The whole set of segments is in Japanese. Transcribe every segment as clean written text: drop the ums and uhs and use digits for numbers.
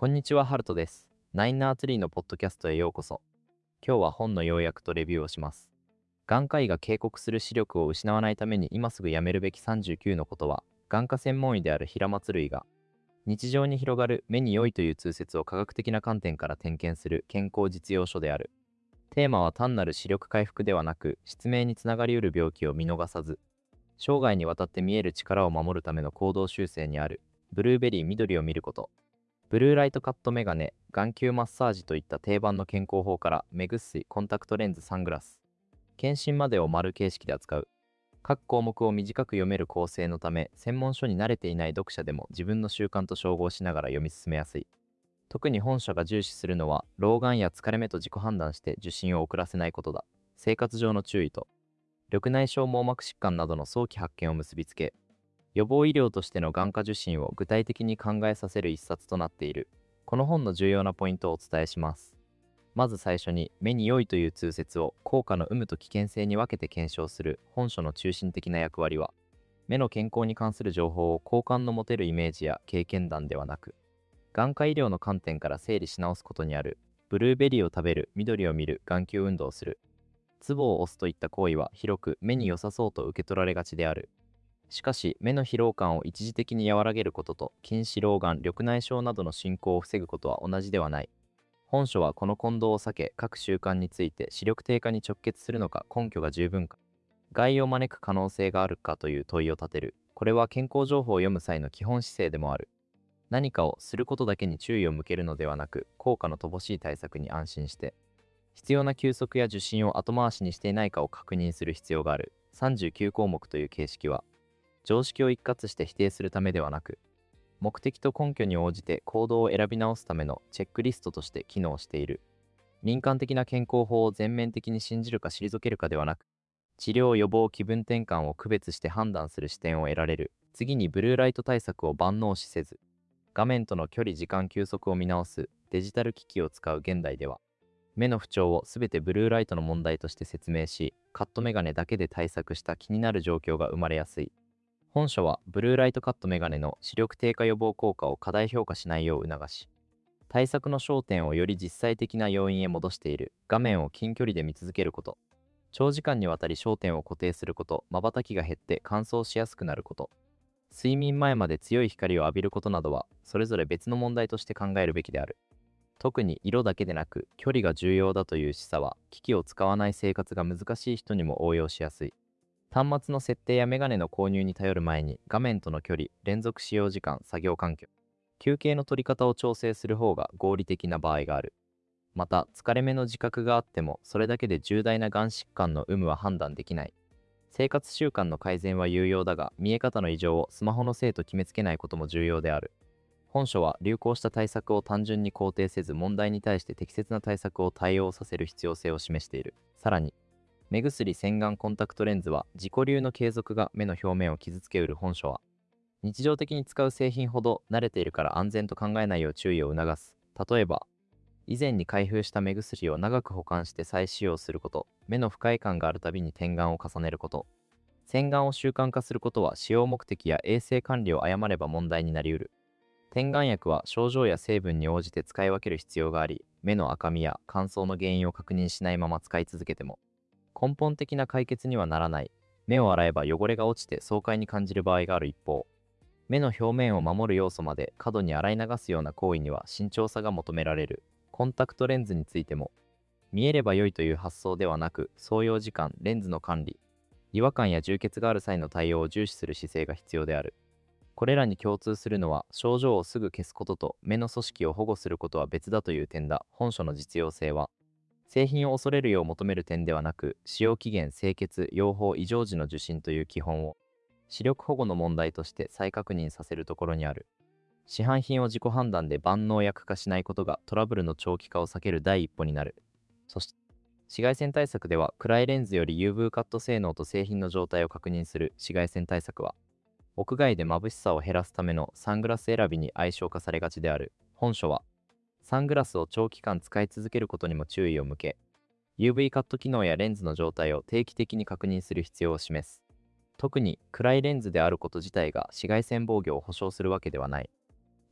こんにちは、ハルトです。ナインナーツリーのポッドキャストへようこそ。今日は本の要約とレビューをします。眼科医が警告する視力を失わないために今すぐやめるべき39のことは、眼科専門医である平松類が、日常に広がる目に良いという通説を科学的な観点から点検する健康実用書である。テーマは単なる視力回復ではなく、失明につながりうる病気を見逃さず、生涯にわたって見える力を守るための行動修正にある、ブルーベリー緑を見ること。ブルーライトカットメガネ、眼球マッサージといった定番の健康法から目薬、コンタクトレンズ、サングラス、検診までを丸形式で扱う。各項目を短く読める構成のため、専門書に慣れていない読者でも自分の習慣と照合しながら読み進めやすい。特に本書が重視するのは、老眼や疲れ目と自己判断して受診を遅らせないことだ。生活上の注意と、緑内障網膜疾患などの早期発見を結びつけ、予防医療としての眼科受診を具体的に考えさせる一冊となっている。この本の重要なポイントをお伝えします。まず最初に、目に良いという通説を効果の有無と危険性に分けて検証する本書の中心的な役割は、目の健康に関する情報を好感の持てるイメージや経験談ではなく、眼科医療の観点から整理し直すことにある。ブルーベリーを食べる、緑を見る、眼球運動をする、ツボを押すといった行為は広く目に良さそうと受け取られがちである。しかし、目の疲労感を一時的に和らげることと、近視老眼、緑内障などの進行を防ぐことは同じではない。本書はこの混同を避け、各習慣について視力低下に直結するのか、根拠が十分か、害を招く可能性があるかという問いを立てる。これは健康情報を読む際の基本姿勢でもある。何かをすることだけに注意を向けるのではなく、効果の乏しい対策に安心して、必要な休息や受診を後回しにしていないかを確認する必要がある。39項目という形式は、常識を一括して否定するためではなく、目的と根拠に応じて行動を選び直すためのチェックリストとして機能している。民間的な健康法を全面的に信じるか退けるかではなく、治療予防気分転換を区別して判断する視点を得られる。次にブルーライト対策を万能視せず、画面との距離時間休息を見直すデジタル機器を使う現代では、目の不調をすべてブルーライトの問題として説明し、カットメガネだけで対策した気になる状況が生まれやすい。本書はブルーライトカットメガネの視力低下予防効果を過大評価しないよう促し、対策の焦点をより実際的な要因へ戻している。画面を近距離で見続けること、長時間にわたり焦点を固定すること、瞬きが減って乾燥しやすくなること、睡眠前まで強い光を浴びることなどは、それぞれ別の問題として考えるべきである。特に色だけでなく距離が重要だという示唆は、機器を使わない生活が難しい人にも応用しやすい。端末の設定やメガネの購入に頼る前に、画面との距離、連続使用時間、作業環境、休憩の取り方を調整する方が合理的な場合がある。また、疲れ目の自覚があっても、それだけで重大な眼疾患の有無は判断できない。生活習慣の改善は有用だが、見え方の異常をスマホのせいと決めつけないことも重要である。本書は流行した対策を単純に肯定せず、問題に対して適切な対策を対応させる必要性を示している。さらに、目薬洗顔コンタクトレンズは自己流の継続が目の表面を傷つけうる。本書は、日常的に使う製品ほど慣れているから安全と考えないよう注意を促す。例えば、以前に開封した目薬を長く保管して再使用すること、目の不快感があるたびに点眼を重ねること、洗顔を習慣化することは使用目的や衛生管理を誤れば問題になりうる。点眼薬は症状や成分に応じて使い分ける必要があり、目の赤みや乾燥の原因を確認しないまま使い続けても、根本的な解決にはならない。目を洗えば汚れが落ちて爽快に感じる場合がある一方、目の表面を守る要素まで過度に洗い流すような行為には慎重さが求められる。コンタクトレンズについても、見えれば良いという発想ではなく、装用時間、レンズの管理、違和感や充血がある際の対応を重視する姿勢が必要である。これらに共通するのは、症状をすぐ消すことと目の組織を保護することは別だという点だ。本書の実用性は、製品を恐れるよう求める点ではなく、使用期限、清潔、用法、異常時の受診という基本を、視力保護の問題として再確認させるところにある。市販品を自己判断で万能薬化しないことがトラブルの長期化を避ける第一歩になる。そして、紫外線対策では、暗いレンズより UV カット性能と製品の状態を確認する紫外線対策は、屋外で眩しさを減らすためのサングラス選びに相性化されがちである。本書は、サングラスを長期間使い続けることにも注意を向け、UV カット機能やレンズの状態を定期的に確認する必要を示す。特に暗いレンズであること自体が紫外線防御を保証するわけではない。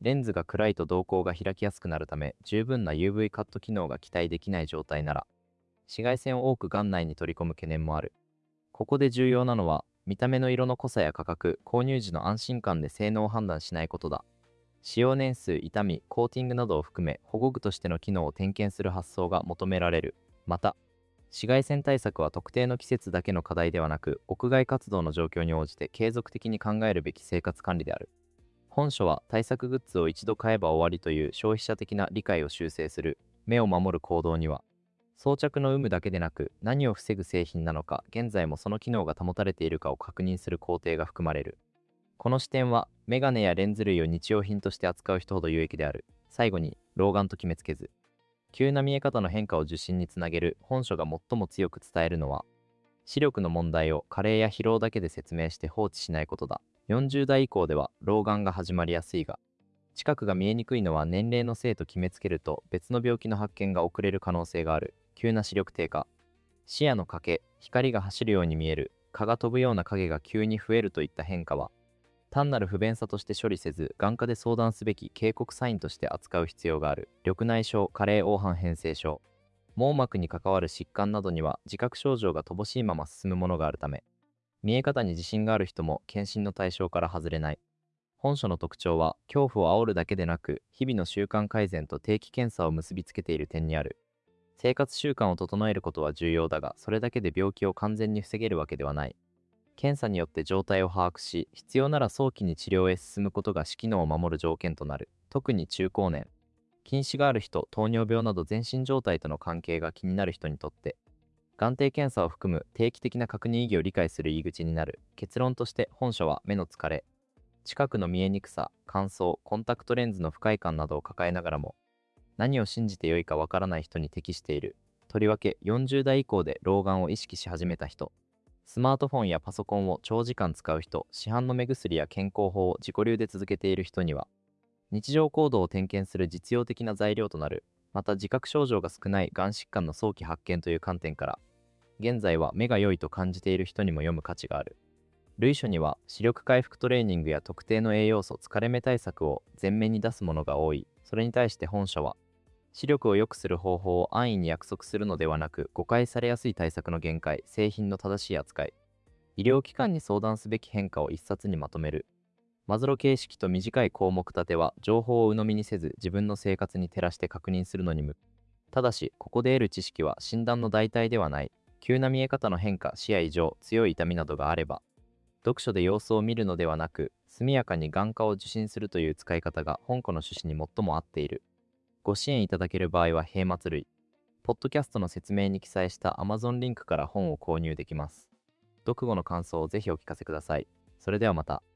レンズが暗いと瞳孔が開きやすくなるため、十分な UV カット機能が期待できない状態なら、紫外線を多く眼内に取り込む懸念もある。ここで重要なのは、見た目の色の濃さや価格、購入時の安心感で性能を判断しないことだ。使用年数、傷み、コーティングなどを含め、保護具としての機能を点検する発想が求められる。また、紫外線対策は特定の季節だけの課題ではなく、屋外活動の状況に応じて継続的に考えるべき生活管理である。本書は対策グッズを一度買えば終わりという消費者的な理解を修正する。目を守る行動には、装着の有無だけでなく、何を防ぐ製品なのか、現在もその機能が保たれているかを確認する工程が含まれる。この視点は、メガネやレンズ類を日用品として扱う人ほど有益である。最後に、老眼と決めつけず、急な見え方の変化を受診につなげる。本書が最も強く伝えるのは、視力の問題を加齢や疲労だけで説明して放置しないことだ。40代以降では老眼が始まりやすいが、近くが見えにくいのは年齢のせいと決めつけると別の病気の発見が遅れる可能性がある。急な視力低下、視野の欠け、光が走るように見える、蚊が飛ぶような影が急に増えるといった変化は、単なる不便さとして処理せず、眼科で相談すべき警告サインとして扱う必要がある。緑内障、加齢黄斑変性症、網膜に関わる疾患などには自覚症状が乏しいまま進むものがあるため、見え方に自信がある人も検診の対象から外れない。本書の特徴は、恐怖を煽るだけでなく、日々の習慣改善と定期検査を結びつけている点にある。生活習慣を整えることは重要だが、それだけで病気を完全に防げるわけではない。検査によって状態を把握し、必要なら早期に治療へ進むことが視機能を守る条件となる。特に中高年、近視がある人、糖尿病など全身状態との関係が気になる人にとって、眼底検査を含む定期的な確認意義を理解する入り口になる。結論として、本書は目の疲れ、近くの見えにくさ、乾燥、コンタクトレンズの不快感などを抱えながらも、何を信じてよいかわからない人に適している。とりわけ40代以降で老眼を意識し始めた人、スマートフォンやパソコンを長時間使う人、市販の目薬や健康法を自己流で続けている人には、日常行動を点検する実用的な材料となる。また自覚症状が少ない眼疾患の早期発見という観点から、現在は目が良いと感じている人にも読む価値がある。類書には視力回復トレーニングや特定の栄養素、疲れ目対策を前面に出すものが多い。それに対して本書は、視力を良くする方法を安易に約束するのではなく、誤解されやすい対策の限界、製品の正しい扱い、医療機関に相談すべき変化を一冊にまとめる。マズロ形式と短い項目立ては、情報を鵜呑みにせず自分の生活に照らして確認するのに向く。ただし、ここで得る知識は診断の代替ではない。急な見え方の変化、視野異常、強い痛みなどがあれば、読書で様子を見るのではなく、速やかに眼科を受診するという使い方が本書の趣旨に最も合っている。ご支援いただける場合は併末類、ポッドキャストの説明に記載した Amazon リンクから本を購入できます。読後の感想をぜひお聞かせください。それではまた。